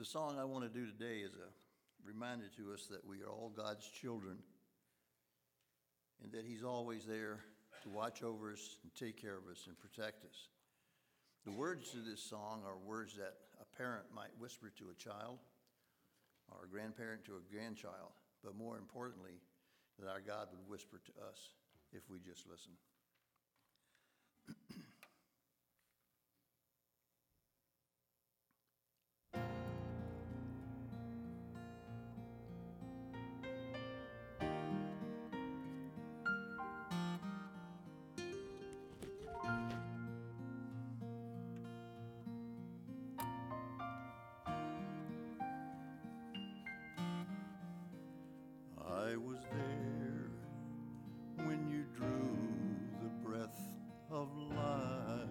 The song I want to do today is a reminder to us that we are all God's children and that He's always there to watch over us and take care of us and protect us. The words to this song are words that a parent might whisper to a child or a grandparent to a grandchild, but more importantly, that our God would whisper to us if we just listen. I was there when you drew the breath of life,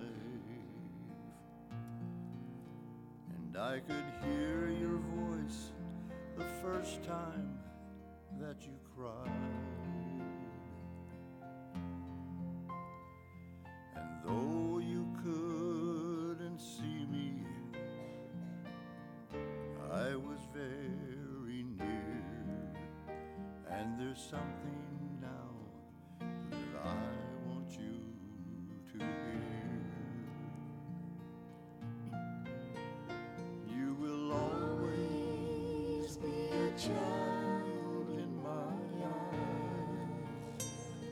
and I could hear your voice the first time that you cried. And though you couldn't see me, I was very near. And there's something now that I want you to hear. You will always be a child in my eyes.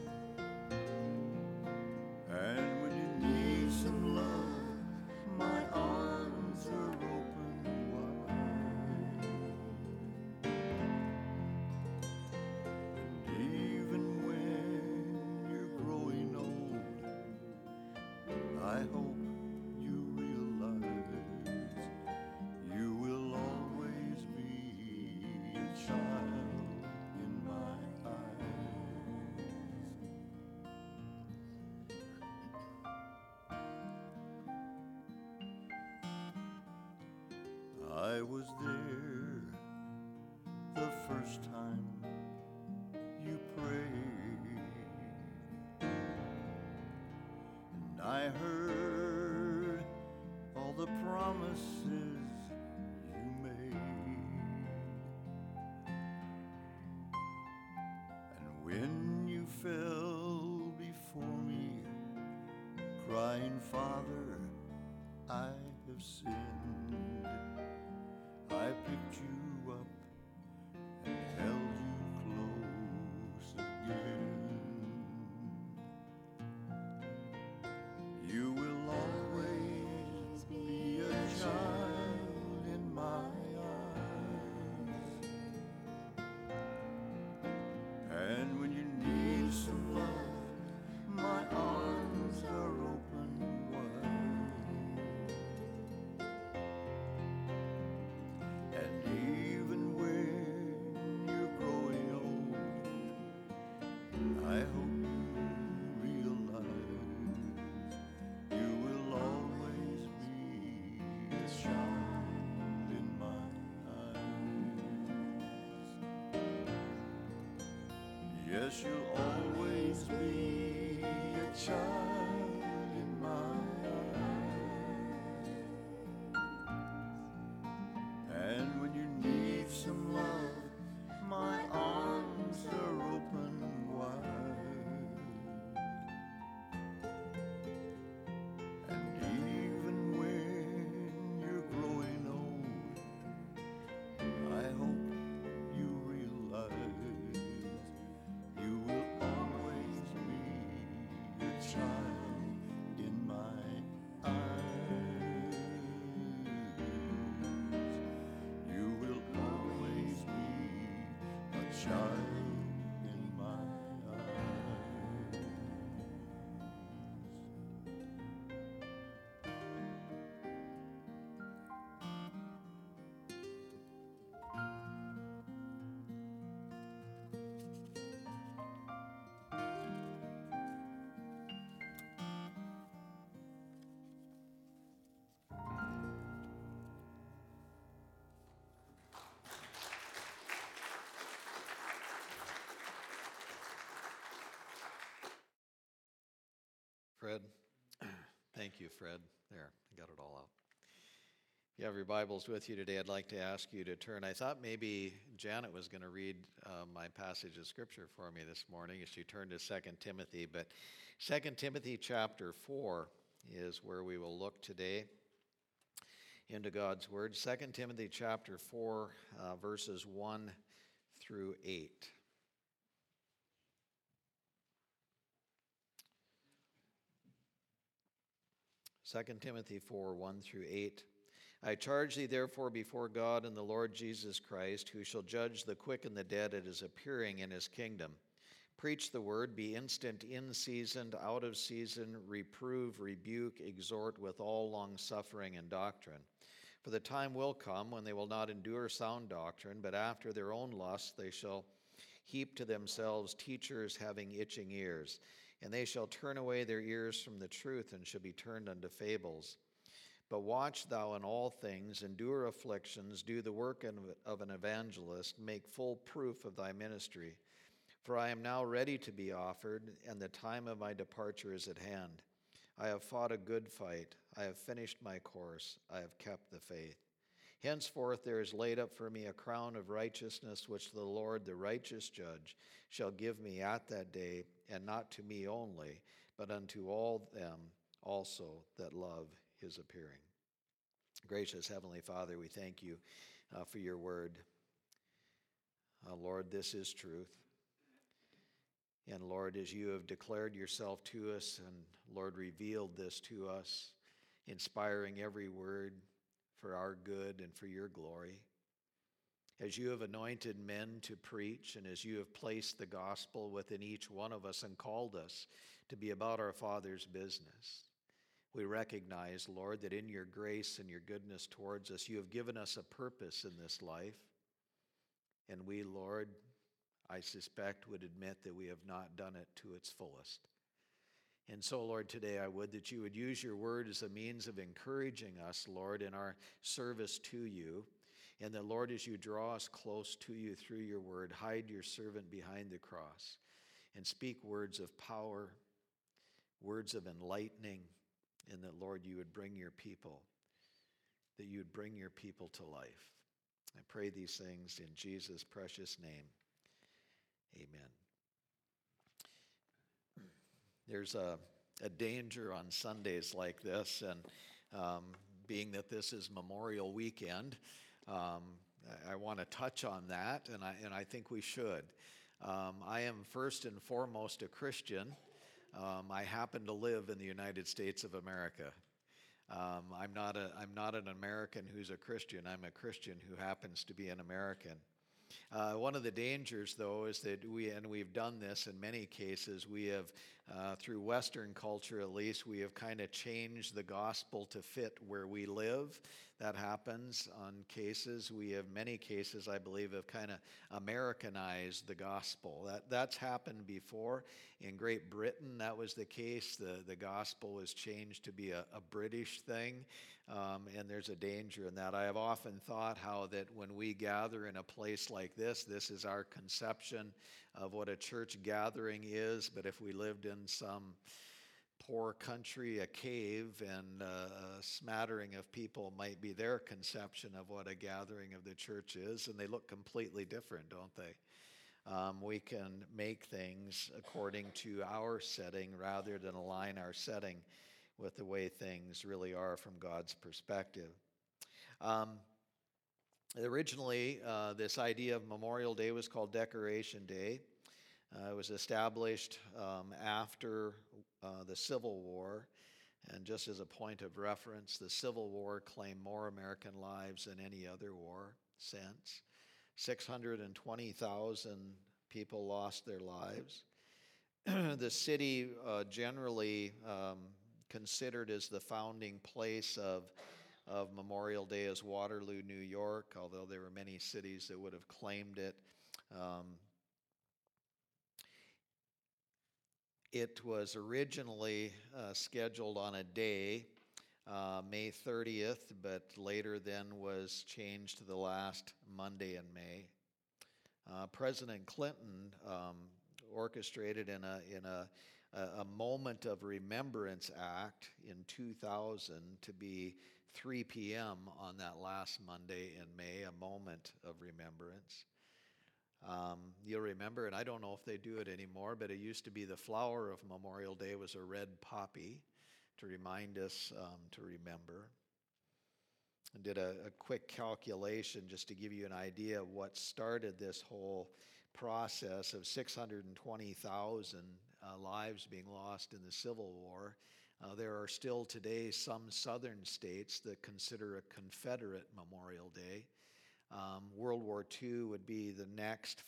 And when you need some love, my arms are open wide. Even when you're growing old, I hope you realize you will always be a child in my eyes. I was there the first time you prayed, and I heard all the promises you made. And when you fell before me, crying, "Father, I have sinned," I picked you up and held you close again. You will always be a child in my eyes. And when you need some love, my arms are open wide. And even when you're growing old, I hope you realize you will always be a child in my eyes. Yes, you'll always be a child in my eyes. And when you need some love, my arms are open wide. And even when you're growing old, I hope you realize you will always be a child in my eyes. You will always be a child in my eyes. Fred, thank you, Fred. There, I got it all out. you have your Bibles with you today, I'd like to ask you to turn. I thought maybe Janet was going to read my passage of Scripture for me this morning as she turned to 2 Timothy. But 2 Timothy chapter 4 is where we will look today into God's Word. 2 Timothy chapter 4, verses 1 through 8. Second Timothy 4, 1 through 8. I charge thee therefore before God and the Lord Jesus Christ, who shall judge the quick and the dead at his appearing in his kingdom. Preach the word, be instant in season, out of season, reprove, rebuke, exhort with all longsuffering and doctrine. For the time will come when they will not endure sound doctrine, but after their own lusts they shall heap to themselves teachers having itching ears. And they shall turn away their ears from the truth, and shall be turned unto fables. But watch thou in all things, endure afflictions, do the work of an evangelist, make full proof of thy ministry. For I am now ready to be offered, and the time of my departure is at hand. I have fought a good fight, I have finished my course, I have kept the faith. Henceforth there is laid up for me a crown of righteousness, which the Lord, the righteous judge, shall give me at that day, and not to me only, but unto all them also that love his appearing. Gracious Heavenly Father, we thank you for your word. Lord, this is truth. And Lord, as you have declared yourself to us and Lord, revealed this to us, inspiring every word for our good and for your glory, as you have anointed men to preach, and as you have placed the gospel within each one of us and called us to be about our Father's business, we recognize, Lord, that in your grace and your goodness towards us, you have given us a purpose in this life. And we, Lord, I suspect would admit that we have not done it to its fullest. And so, Lord, today I would that you would use your word as a means of encouraging us, Lord, in our service to you. And that, Lord, as you draw us close to you through your word, hide your servant behind the cross and speak words of power, words of enlightening, and that, Lord, you would bring your people, to life. I pray these things in Jesus' precious name. Amen. There's a danger on Sundays like this, and being that this is Memorial Weekend, I want to touch on that, and I think we should. I am first and foremost a Christian. I happen to live in the United States of America. I'm not an American who's a Christian. I'm a Christian who happens to be an American. One of the dangers, though, is that we've done this in many cases, we have, through Western culture at least, we have kind of changed the gospel to fit where we live. That happens on cases. We have many cases, I believe, have kind of Americanized the gospel. That's happened before. In Great Britain, that was the case. The gospel was changed to be a British thing, and there's a danger in that. I have often thought how that when we gather in a place like this is our conception of what a church gathering is, but if we lived in some poor country, a cave, and a smattering of people might be their conception of what a gathering of the church is, and they look completely different, don't they? We can make things according to our setting rather than align our setting with the way things really are from God's perspective. Originally, this idea of Memorial Day was called Decoration Day. It was established after the Civil War. And just as a point of reference, the Civil War claimed more American lives than any other war since. 620,000 people lost their lives. The city generally considered as the founding place of Memorial Day is Waterloo, New York, although there were many cities that would have claimed it. It was originally scheduled on a day, May 30th, but later then was changed to the last Monday in May. President Clinton orchestrated in a Moment of Remembrance Act in 2000 to be 3 p.m. on that last Monday in May, a moment of remembrance. You'll remember, and I don't know if they do it anymore, but it used to be the flower of Memorial Day was a red poppy to remind us to remember. I did a quick calculation just to give you an idea of what started this whole process of 620,000 lives being lost in the Civil War. There are still today some southern states that consider a Confederate Memorial Day. World War II would be the next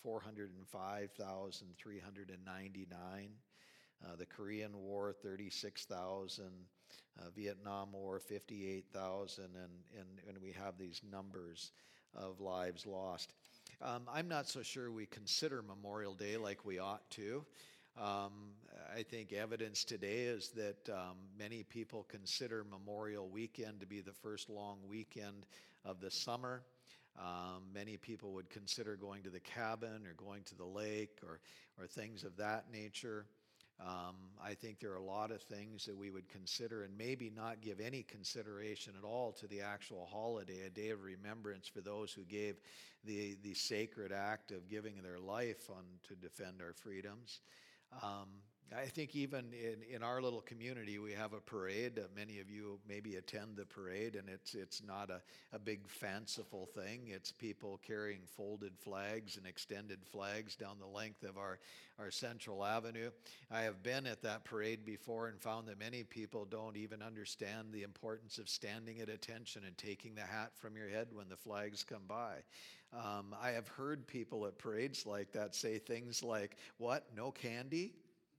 405,399. The Korean War, 36,000. Vietnam War, 58,000. And we have these numbers of lives lost. I'm not so sure we consider Memorial Day like we ought to. I think evidence today is that many people consider Memorial Weekend to be the first long weekend of the summer. Many people would consider going to the cabin or going to the lake or things of that nature. I think there are a lot of things that we would consider and maybe not give any consideration at all to the actual holiday, a day of remembrance for those who gave the sacred act of giving their life to defend our freedoms. I think even in our little community, we have a parade. Many of you maybe attend the parade, and it's not a big fanciful thing. It's people carrying folded flags and extended flags down the length of our Central Avenue. I have been at that parade before and found that many people don't even understand the importance of standing at attention and taking the hat from your head when the flags come by. I have heard people at parades like that say things like, "What, no candy?"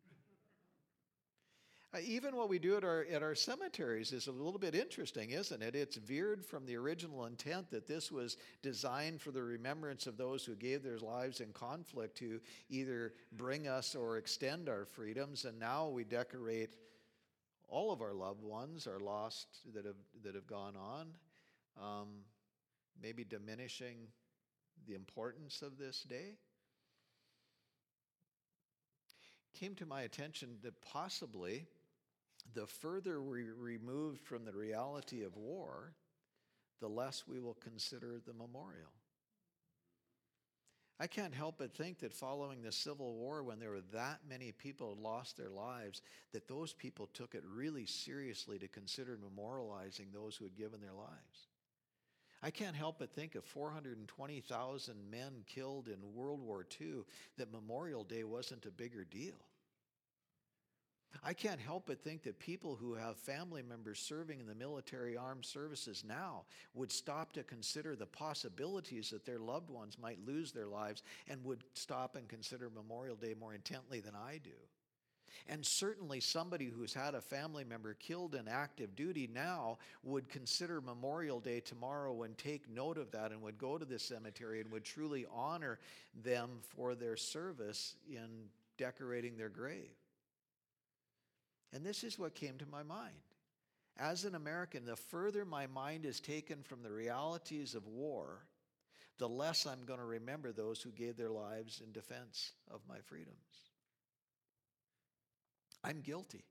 Even what we do at our cemeteries is a little bit interesting, isn't it? It's veered from the original intent that this was designed for the remembrance of those who gave their lives in conflict to either bring us or extend our freedoms, and now we decorate all of our loved ones, our lost that have gone on, maybe diminishing the importance of this day. Came to my attention that possibly the further we remove from the reality of war, the less we will consider the memorial. I can't help but think that following the Civil War, when there were that many people who lost their lives, that those people took it really seriously to consider memorializing those who had given their lives. I can't help but think of 420,000 men killed in World War II, that Memorial Day wasn't a bigger deal. I can't help but think that people who have family members serving in the military armed services now would stop to consider the possibilities that their loved ones might lose their lives and would stop and consider Memorial Day more intently than I do. And certainly somebody who's had a family member killed in active duty now would consider Memorial Day tomorrow and take note of that and would go to the cemetery and would truly honor them for their service in decorating their grave. And this is what came to my mind. As an American, the further my mind is taken from the realities of war, the less I'm going to remember those who gave their lives in defense of my freedoms. I'm guilty.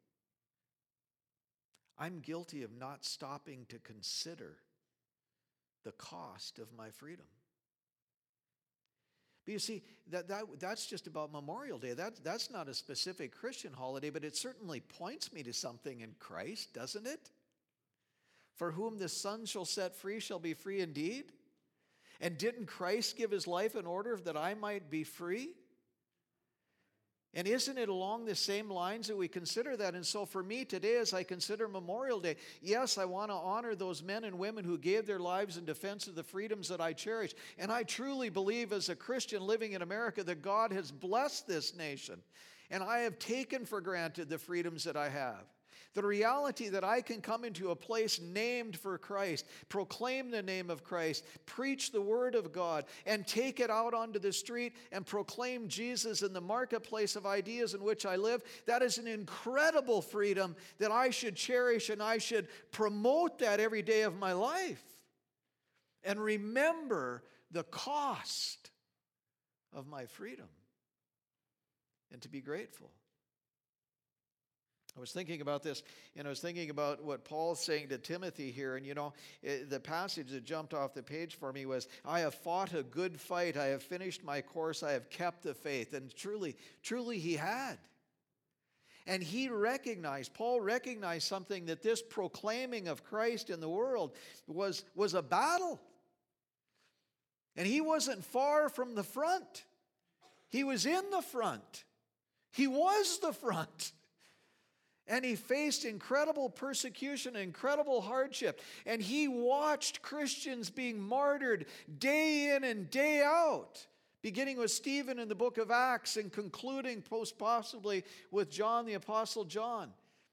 I'm guilty of not stopping to consider the cost of my freedom. But you see, that's just about Memorial Day. That's not a specific Christian holiday, but it certainly points me to something in Christ, doesn't it? For whom the Son shall set free shall be free indeed. And didn't Christ give his life in order that I might be free? And isn't it along the same lines that we consider that? And so for me today, as I consider Memorial Day, yes, I want to honor those men and women who gave their lives in defense of the freedoms that I cherish. And I truly believe as a Christian living in America that God has blessed this nation. And I have taken for granted the freedoms that I have. The reality that I can come into a place named for Christ, proclaim the name of Christ, preach the word of God, and take it out onto the street and proclaim Jesus in the marketplace of ideas in which I live, that is an incredible freedom that I should cherish, and I should promote that every day of my life. And remember the cost of my freedom, and to be grateful. I was thinking about this, and I was thinking about what Paul's saying to Timothy here. And the passage that jumped off the page for me was, I have fought a good fight, I have finished my course, I have kept the faith. And truly, truly he had. And Paul recognized something, that this proclaiming of Christ in the world was a battle. And he wasn't far from the front. He was in the front. He was the front. And he faced incredible persecution, incredible hardship. And he watched Christians being martyred day in and day out, beginning with Stephen in the book of Acts and concluding possibly with John, the Apostle John.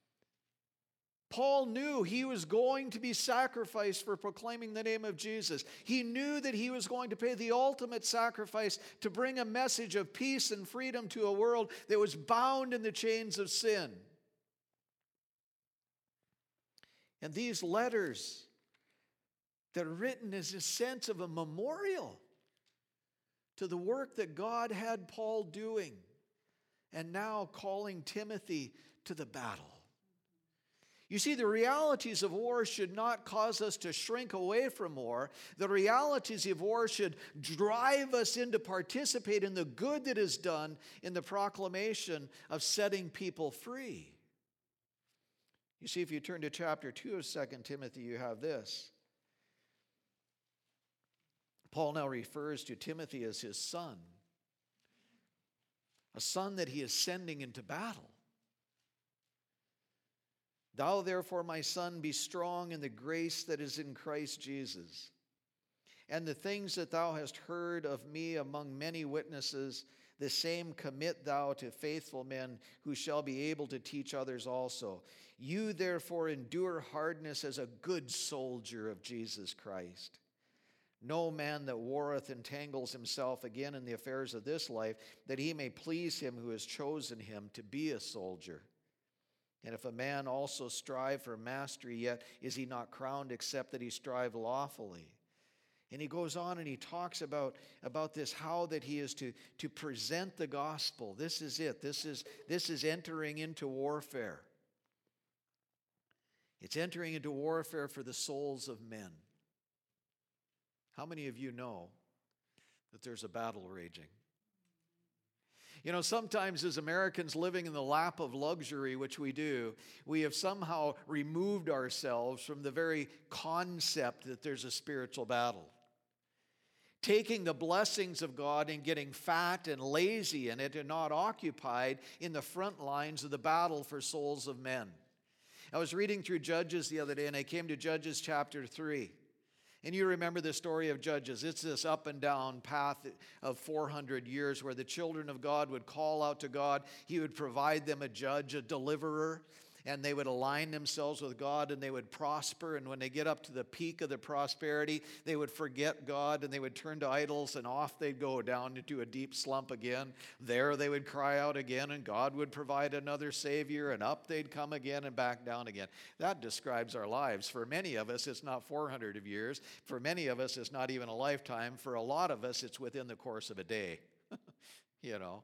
Paul knew he was going to be sacrificed for proclaiming the name of Jesus. He knew that he was going to pay the ultimate sacrifice to bring a message of peace and freedom to a world that was bound in the chains of sin. And these letters that are written as a sense of a memorial to the work that God had Paul doing, and now calling Timothy to the battle. You see, the realities of war should not cause us to shrink away from war. The realities of war should drive us in to participate in the good that is done in the proclamation of setting people free. You see, if you turn to chapter 2 of 2 Timothy, you have this. Paul now refers to Timothy as his son, a son that he is sending into battle. Thou therefore, my son, be strong in the grace that is in Christ Jesus. And the things that thou hast heard of me among many witnesses, the same commit thou to faithful men who shall be able to teach others also. You therefore endure hardness as a good soldier of Jesus Christ. No man that warreth entangles himself again in the affairs of this life, that he may please him who has chosen him to be a soldier. And if a man also strive for mastery, yet is he not crowned except that he strive lawfully. And he goes on and he talks about this, how that he is to present the gospel. This is it. This is entering into warfare. It's entering into warfare for the souls of men. How many of you know that there's a battle raging? You know, sometimes as Americans living in the lap of luxury, which we do, we have somehow removed ourselves from the very concept that there's a spiritual battle. Taking the blessings of God and getting fat and lazy in it and not occupied in the front lines of the battle for souls of men. I was reading through Judges the other day, and I came to Judges chapter 3. And you remember the story of Judges. It's this up and down path of 400 years where the children of God would call out to God. He would provide them a judge, a deliverer, and they would align themselves with God and they would prosper. And when they get up to the peak of the prosperity, they would forget God and they would turn to idols, and off they'd go down into a deep slump again. There they would cry out again, and God would provide another Savior, and up they'd come again and back down again. That describes our lives. For many of us, it's not 400 of years. For many of us, it's not even a lifetime. For a lot of us, it's within the course of a day. You know.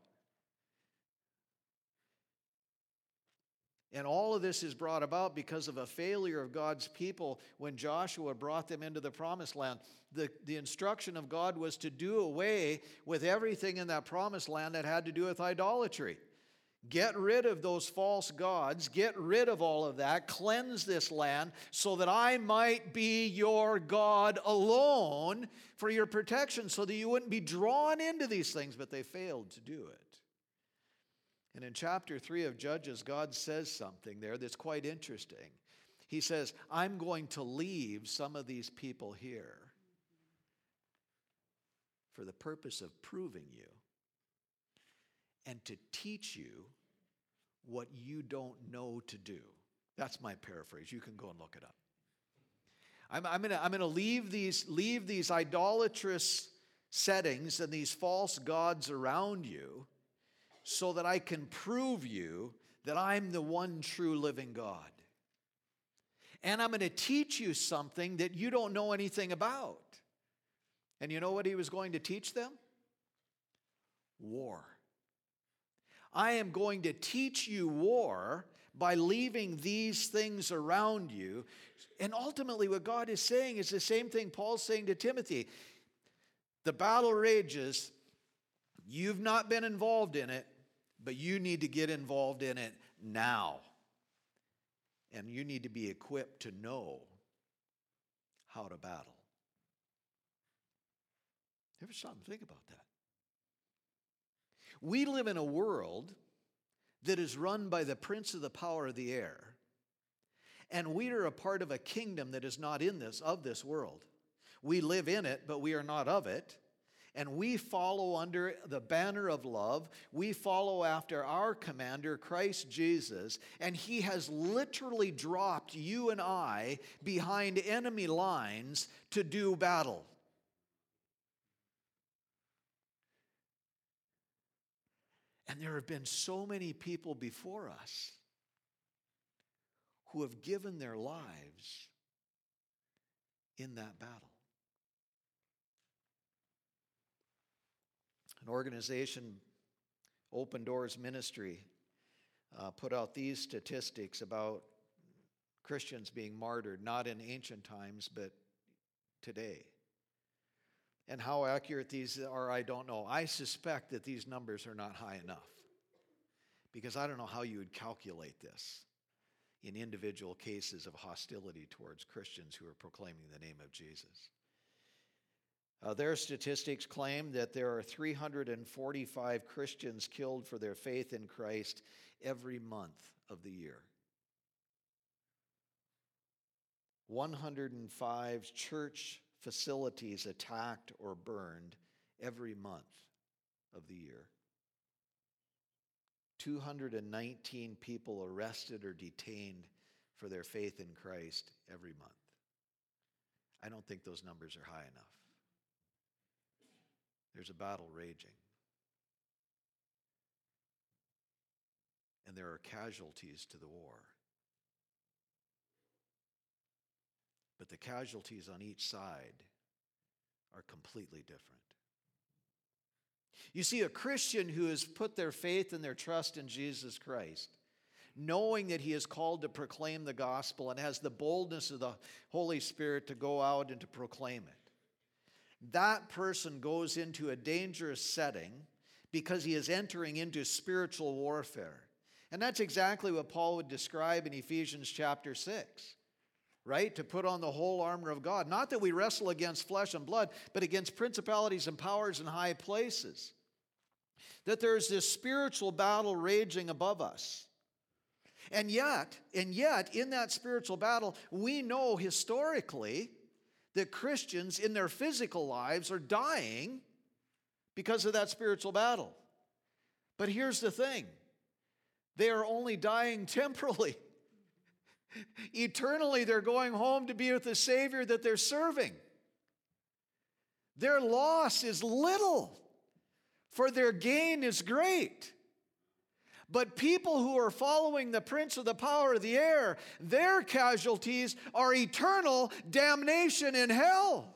And all of this is brought about because of a failure of God's people when Joshua brought them into the promised land. The instruction of God was to do away with everything in that promised land that had to do with idolatry. Get rid of those false gods. Get rid of all of that. Cleanse this land so that I might be your God alone for your protection, so that you wouldn't be drawn into these things. But they failed to do it. And in chapter 3 of Judges, God says something there that's quite interesting. He says, I'm going to leave some of these people here for the purpose of proving you and to teach you what you don't know to do. That's my paraphrase. You can go and look it up. I'm going to leave these idolatrous settings and these false gods around you, so that I can prove you that I'm the one true living God. And I'm going to teach you something that you don't know anything about. And you know what he was going to teach them? War. I am going to teach you war by leaving these things around you. And ultimately what God is saying is the same thing Paul's saying to Timothy. The battle rages. You've not been involved in it, but you need to get involved in it now. And you need to be equipped to know how to battle. Ever stop and think about that? We live in a world that is run by the prince of the power of the air. And we are a part of a kingdom that is not of this world. We live in it, but we are not of it. And we follow under the banner of love. We follow after our commander, Christ Jesus. And he has literally dropped you and I behind enemy lines to do battle. And there have been so many people before us who have given their lives in that battle. An organization, Open Doors Ministry, put out these statistics about Christians being martyred, not in ancient times, but today. And how accurate these are, I don't know. I suspect that these numbers are not high enough, because I don't know how you would calculate this in individual cases of hostility towards Christians who are proclaiming the name of Jesus. Their statistics claim that there are 345 Christians killed for their faith in Christ every month of the year. 105 church facilities attacked or burned every month of the year. 219 people arrested or detained for their faith in Christ every month. I don't think those numbers are high enough. There's a battle raging. And there are casualties to the war. But the casualties on each side are completely different. You see, a Christian who has put their faith and their trust in Jesus Christ, knowing that he is called to proclaim the gospel and has the boldness of the Holy Spirit to go out and to proclaim it, that person goes into a dangerous setting because he is entering into spiritual warfare. And that's exactly what Paul would describe in Ephesians chapter 6. Right? To put on the whole armor of God. Not that we wrestle against flesh and blood, but against principalities and powers in high places. That there's this spiritual battle raging above us. And yet, in that spiritual battle, we know historically that Christians in their physical lives are dying because of that spiritual battle. But here's the thing. They are only dying temporally. Eternally, they're going home to be with the Savior that they're serving. Their loss is little, for their gain is great. But people who are following the prince of the power of the air, their casualties are eternal damnation in hell.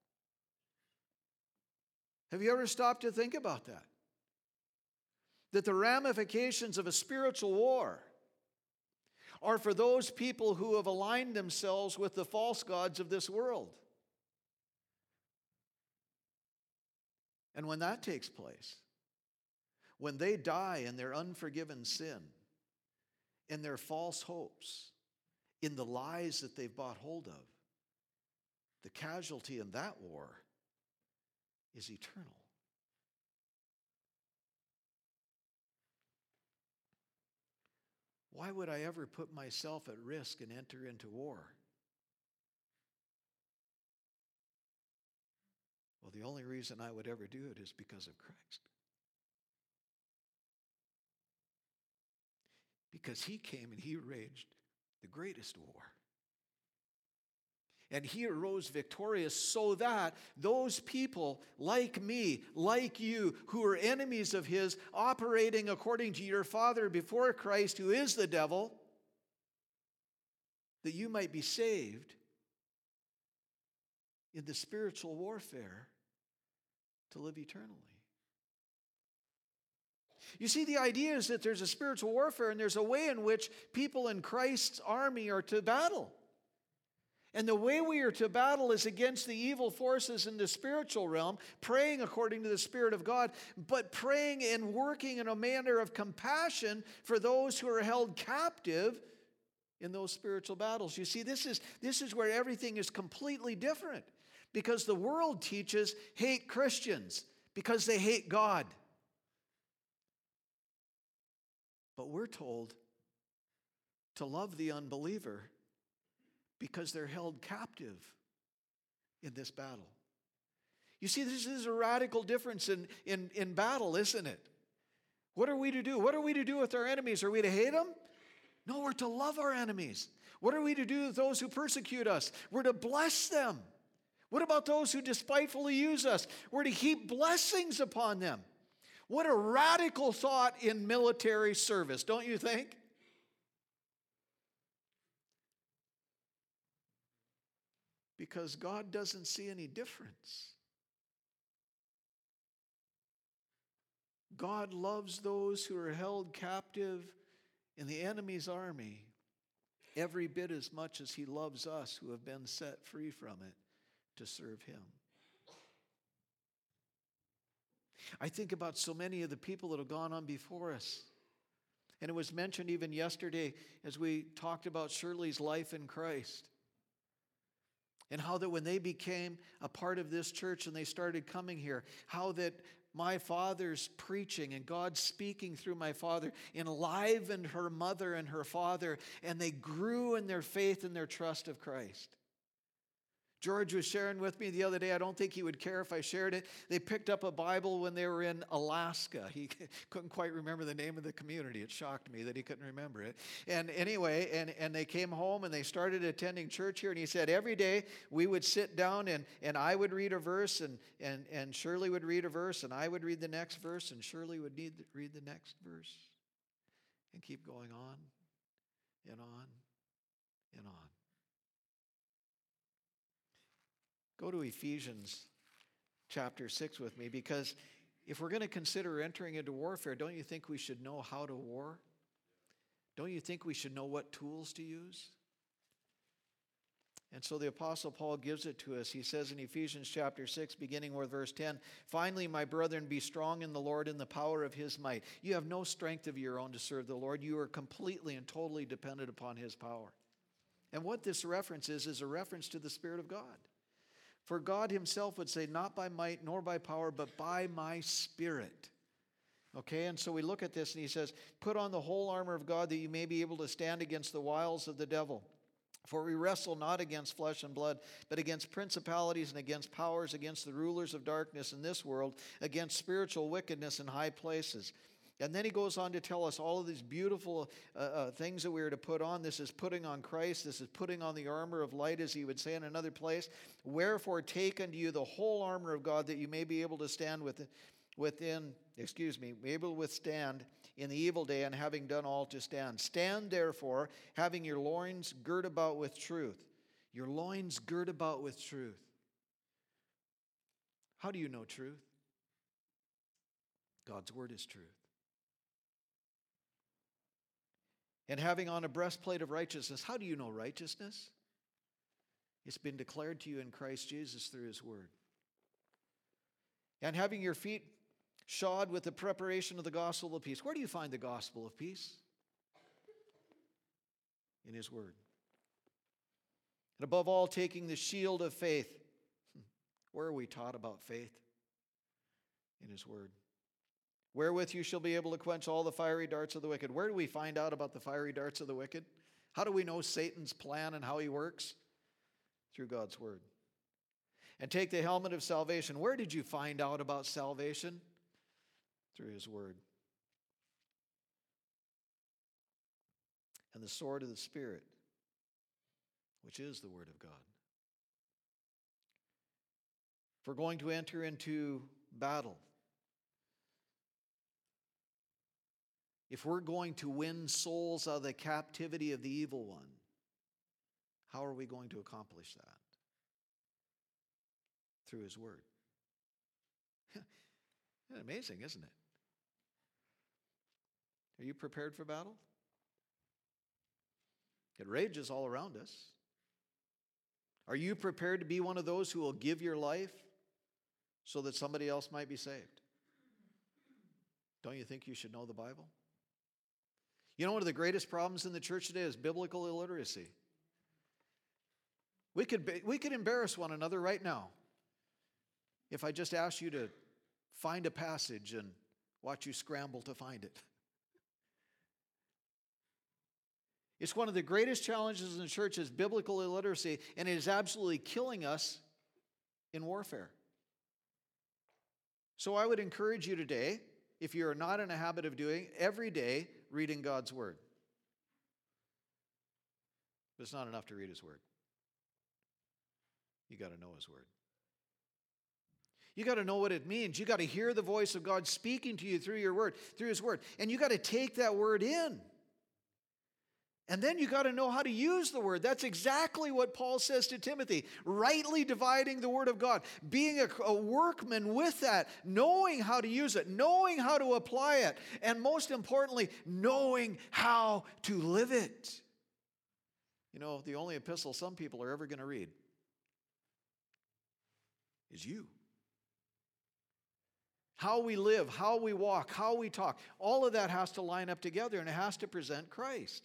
Have you ever stopped to think about that? That the ramifications of a spiritual war are for those people who have aligned themselves with the false gods of this world. And when that takes place, when they die in their unforgiven sin, in their false hopes, in the lies that they've bought hold of, the casualty in that war is eternal. Why would I ever put myself at risk and enter into war? Well, the only reason I would ever do it is because of Christ. Because he came and he waged the greatest war. And he arose victorious so that those people like me, like you, who are enemies of his, operating according to your father before Christ, who is the devil, that you might be saved in the spiritual warfare to live eternally. You see, the idea is that there's a spiritual warfare and there's a way in which people in Christ's army are to battle. And the way we are to battle is against the evil forces in the spiritual realm, praying according to the Spirit of God, but praying and working in a manner of compassion for those who are held captive in those spiritual battles. You see, this is where everything is completely different, because the world teaches hate Christians because they hate God. But we're told to love the unbeliever because they're held captive in this battle. You see, this is a radical difference in battle, isn't it? What are we to do? What are we to do with our enemies? Are we to hate them? No, we're to love our enemies. What are we to do with those who persecute us? We're to bless them. What about those who despitefully use us? We're to heap blessings upon them. What a radical thought in military service, don't you think? Because God doesn't see any difference. God loves those who are held captive in the enemy's army every bit as much as he loves us who have been set free from it to serve him. I think about so many of the people that have gone on before us. And it was mentioned even yesterday as we talked about Shirley's life in Christ. And how that when they became a part of this church and they started coming here, how that my father's preaching and God speaking through my father enlivened her mother and her father, and they grew in their faith and their trust of Christ. George was sharing with me the other day, I don't think he would care if I shared it. They picked up a Bible when they were in Alaska. He couldn't quite remember the name of the community. It shocked me that he couldn't remember it. And anyway, and they came home and they started attending church here. And he said every day we would sit down and I would read a verse and Shirley would read a verse and I would read the next verse and Shirley would read the next verse. And keep going on and on and on. Go to Ephesians chapter 6 with me, because if we're going to consider entering into warfare, don't you think we should know how to war? Don't you think we should know what tools to use? And so the Apostle Paul gives it to us. He says in Ephesians chapter 6, beginning with verse 10, "Finally, my brethren, be strong in the Lord in the power of his might." You have no strength of your own to serve the Lord. You are completely and totally dependent upon his power. And what this reference is a reference to the Spirit of God. For God himself would say, "Not by might nor by power, but by my Spirit." Okay, and so we look at this and he says, "Put on the whole armor of God that you may be able to stand against the wiles of the devil. For we wrestle not against flesh and blood, but against principalities and against powers, against the rulers of darkness in this world, against spiritual wickedness in high places." And then he goes on to tell us all of these beautiful things that we are to put on. This is putting on Christ. This is putting on the armor of light, as he would say in another place. "Wherefore take unto you the whole armor of God, that you may be able to stand be able to withstand in the evil day, and having done all to stand. Stand therefore, having your loins girt about with truth." Your loins girt about with truth. How do you know truth? God's word is truth. "And having on a breastplate of righteousness." How do you know righteousness? It's been declared to you in Christ Jesus through his word. "And having your feet shod with the preparation of the gospel of peace." Where do you find the gospel of peace? In his word. "And above all, taking the shield of faith." Where are we taught about faith? In his word. "Wherewith you shall be able to quench all the fiery darts of the wicked." Where do we find out about the fiery darts of the wicked? How do we know Satan's plan and how he works? Through God's word. "And take the helmet of salvation." Where did you find out about salvation? Through his word. "And the sword of the Spirit, which is the word of God." If we're going to enter into battle, if we're going to win souls out of the captivity of the evil one, how are we going to accomplish that? Through his word. Amazing, isn't it? Are you prepared for battle? It rages all around us. Are you prepared to be one of those who will give your life so that somebody else might be saved? Don't you think you should know the Bible? You know, one of the greatest problems in the church today is biblical illiteracy. We could embarrass one another right now if I just asked you to find a passage and watch you scramble to find it. It's one of the greatest challenges in the church is biblical illiteracy, and it is absolutely killing us in warfare. So I would encourage you today, if you're not in a habit of doing, every day reading God's Word. But it's not enough to read His Word. You got to know His Word. You got to know what it means. You got to hear the voice of God speaking to you through your Word, through His Word. And you got to take that Word in. And then you got to know how to use the Word. That's exactly what Paul says to Timothy. Rightly dividing the Word of God. Being a workman with that. Knowing how to use it. Knowing how to apply it. And most importantly, knowing how to live it. You know, the only epistle some people are ever going to read is you. How we live, how we walk, how we talk. All of that has to line up together, and it has to present Christ.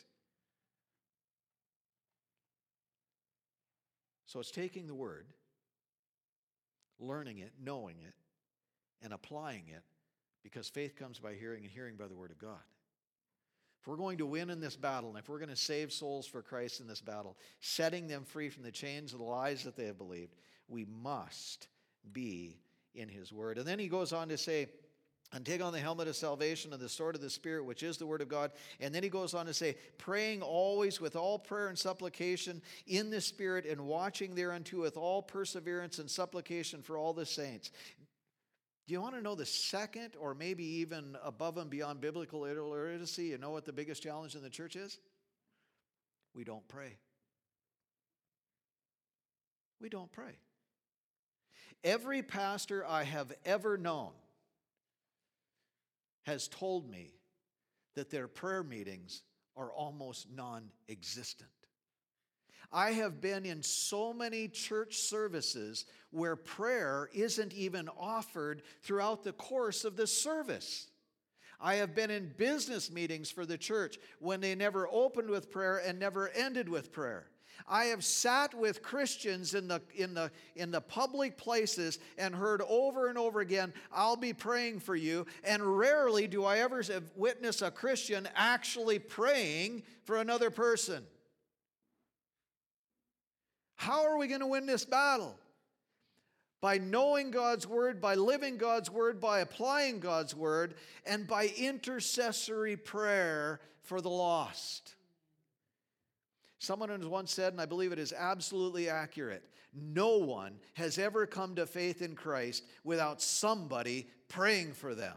So it's taking the Word, learning it, knowing it, and applying it, because faith comes by hearing, and hearing by the Word of God. If we're going to win in this battle, and if we're going to save souls for Christ in this battle, setting them free from the chains of the lies that they have believed, we must be in His Word. And then he goes on to say, and take on the helmet of salvation and the sword of the Spirit, which is the Word of God. And then he goes on to say, praying always with all prayer and supplication in the Spirit, and watching thereunto with all perseverance and supplication for all the saints. Do you want to know the second, or maybe even above and beyond biblical illiteracy? You know what the biggest challenge in the church is? We don't pray. We don't pray. Every pastor I have ever known has told me that their prayer meetings are almost non-existent. I have been in so many church services where prayer isn't even offered throughout the course of the service. I have been in business meetings for the church when they never opened with prayer and never ended with prayer. I have sat with Christians in the public places and heard over and over again, I'll be praying for you. And rarely do I ever witness a Christian actually praying for another person. How are we going to win this battle? By knowing God's Word, by living God's Word, by applying God's Word, and by intercessory prayer for the lost. Someone has once said, and I believe it is absolutely accurate, no one has ever come to faith in Christ without somebody praying for them.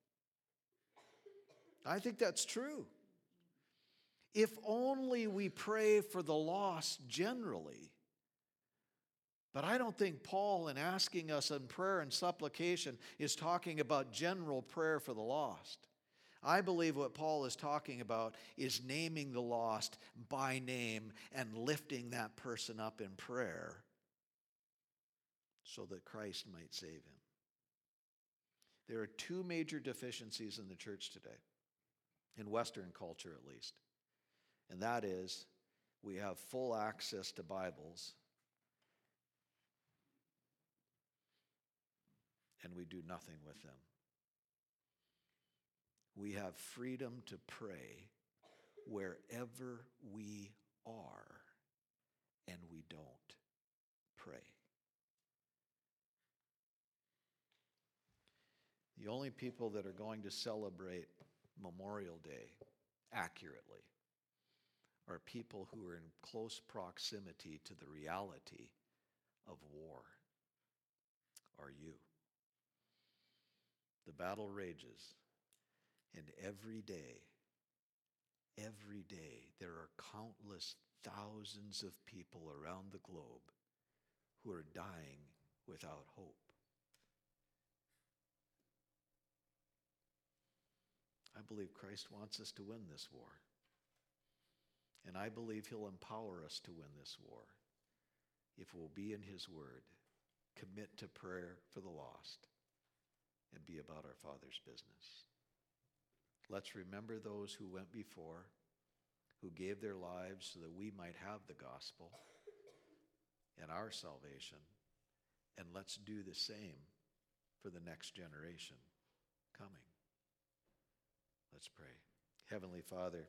I think that's true. If only we pray for the lost generally. But I don't think Paul, in asking us in prayer and supplication, is talking about general prayer for the lost. I believe what Paul is talking about is naming the lost by name and lifting that person up in prayer so that Christ might save him. There are two major deficiencies in the church today, in Western culture at least, and that is we have full access to Bibles and we do nothing with them. We have freedom to pray wherever we are, and we don't pray. The only people that are going to celebrate Memorial Day accurately are people who are in close proximity to the reality of war. Are you? The battle rages. And every day, there are countless thousands of people around the globe who are dying without hope. I I believe Christ wants us to win this war. And I believe he'll empower us to win this war if we'll be in his word, commit to prayer for the lost, and be about our Father's business. Let's remember those who went before, who gave their lives so that we might have the gospel and our salvation, and let's do the same for the next generation coming. Let's pray. Heavenly Father,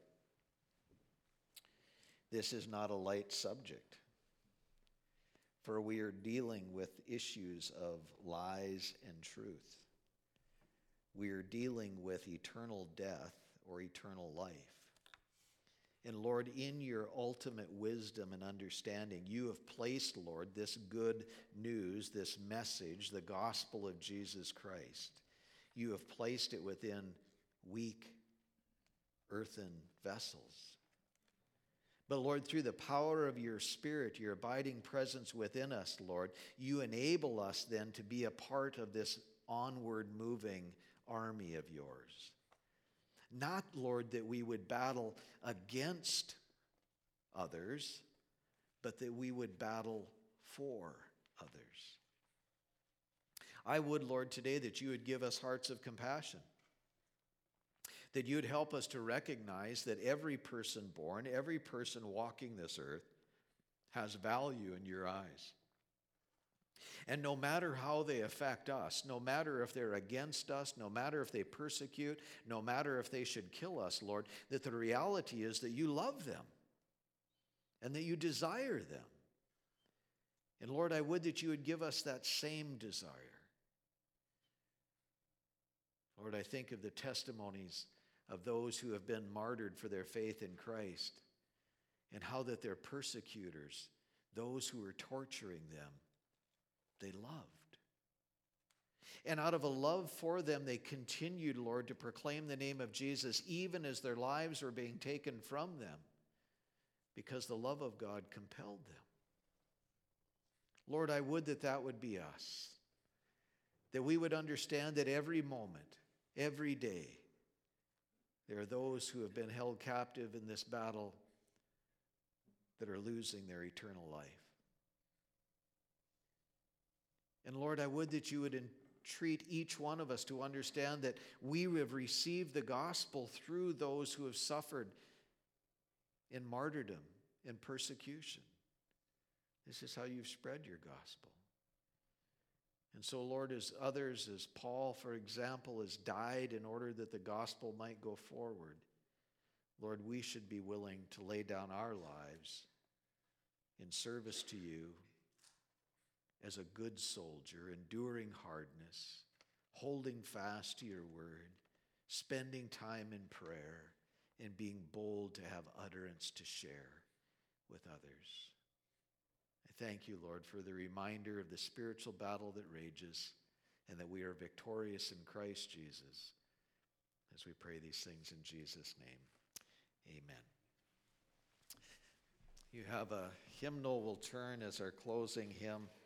this is not a light subject, for we are dealing with issues of lies and truth. We are dealing with eternal death or eternal life. And Lord, in your ultimate wisdom and understanding, you have placed, Lord, this good news, this message, the gospel of Jesus Christ. You have placed it within weak earthen vessels. But Lord, through the power of your Spirit, your abiding presence within us, Lord, you enable us then to be a part of this onward moving army of yours. Not, Lord, that we would battle against others, but that we would battle for others. I would, Lord, today that you would give us hearts of compassion, that you would help us to recognize that every person born, every person walking this earth has value in your eyes. And no matter how they affect us, no matter if they're against us, no matter if they persecute, no matter if they should kill us, Lord, that the reality is that you love them and that you desire them. And Lord, I would that you would give us that same desire. Lord, I think of the testimonies of those who have been martyred for their faith in Christ, and how that their persecutors, those who were torturing them, they loved. And out of a love for them, they continued, Lord, to proclaim the name of Jesus, even as their lives were being taken from them, because the love of God compelled them. Lord, I would that that would be us, that we would understand that every moment, every day, there are those who have been held captive in this battle that are losing their eternal life. And Lord, I would that you would entreat each one of us to understand that we have received the gospel through those who have suffered in martyrdom and persecution. This is how you've spread your gospel. And so, Lord, as others, as Paul, for example, has died in order that the gospel might go forward, Lord, we should be willing to lay down our lives in service to you as a good soldier, enduring hardness, holding fast to your word, spending time in prayer, and being bold to have utterance to share with others. I thank you, Lord, for the reminder of the spiritual battle that rages, and that we are victorious in Christ Jesus, as we pray these things in Jesus' name. Amen. You have a hymnal we'll turn as our closing hymn.